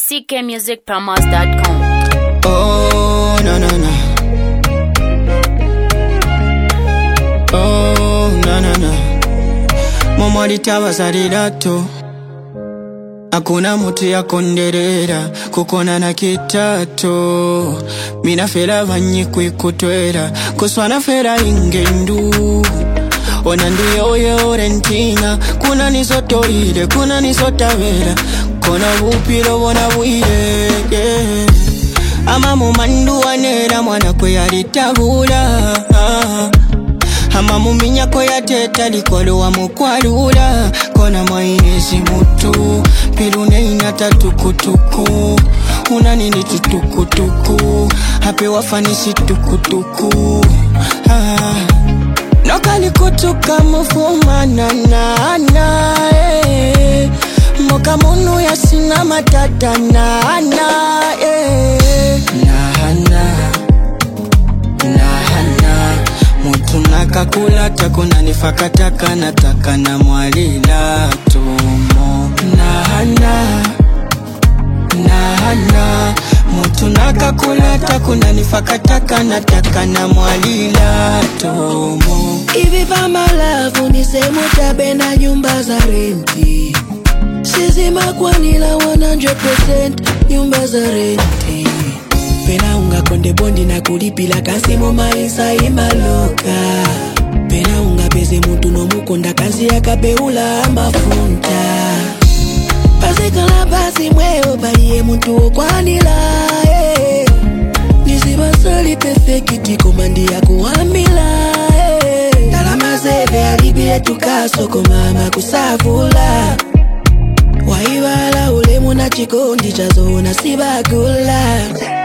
ckmusicpromos.com. Oh, no, no, no. Oh, no, no, no. Mama litawazalirato. Hakuna mutu ya konderera kukona na kitato. Mina fera vanyi kuikutwera kuswana fera ingendu. Ona ndiyo orentina kuna nisotoire kuna nisotavera kona vupiro vona vuire yeah. Ama mumandu wanera mwana kwe yalitavula ama muminya kwe yateta likolo wa mukwarula kona mwainezi mutu pilune inata tukutuku una nini tutukutuku hape wafanisi tukutuku Nokali kutuka mufuma na Moka munu ya sina matata na Mutu nakakula takuna nifakataka nataka na mwalila tumo Mutu nakakula takuna nifakataka nataka na mwalila tumo Ivi vama lavu nisemu tabena nyumba za renti Sizima kwa nila 100% nyumba za renti Pena unga konde bondi na kulipila kasi mo maisa imaloka Pena unga pese mutu no mukonda kasi ya kabeula amafunta Pasikala pasi mweo baliye mutu kwa nila Nisibasali perfecti komandi ya kuhamila Dalama seve alibie tukasoko mama kusavula Waiwala ulemu na chikondi chazo na sibagula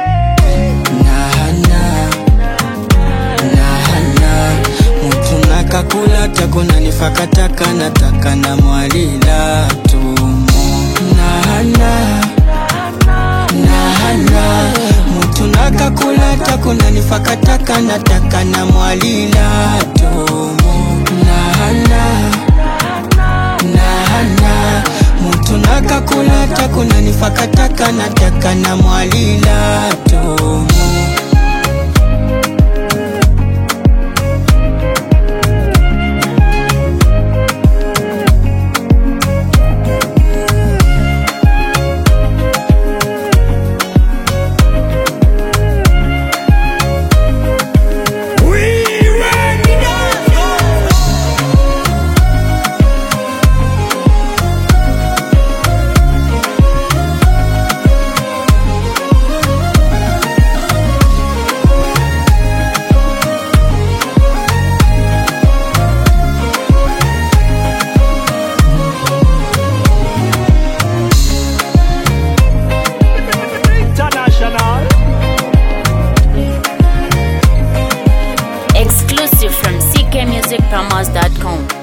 Mutu nakakula takuna nifakataka nataka na mwalila tumo Mutu nakakula takuna nifakataka nataka na mwalila tumo Mutu nakakula takuna nifakataka nataka na mwalila tumo Exclusive from ckmusicpromos.com.